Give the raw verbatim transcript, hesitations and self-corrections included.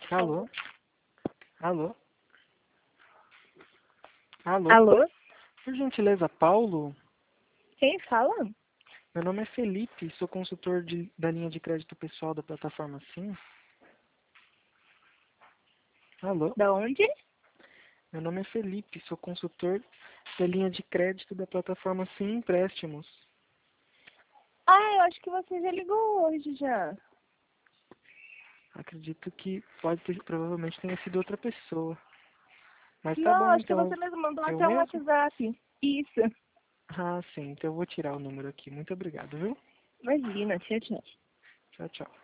Alô? Alô? Alô? Alô? Por gentileza, Paulo? Quem fala? Meu nome é Felipe, sou consultor de, da linha de crédito pessoal da plataforma Sim. Alô? Da onde? Meu nome é Felipe, sou consultor da linha de crédito da plataforma Sim Empréstimos. Ah, eu acho que você já ligou hoje já. Acredito que pode ter, provavelmente tenha sido outra pessoa. Mas tá Não, bom, acho que então. você mesmo mandou Eu até um mesmo? WhatsApp. Isso. Ah, sim. Então eu vou tirar o número aqui. Muito obrigado, viu? Imagina, tchau, tchau. Tchau, tchau.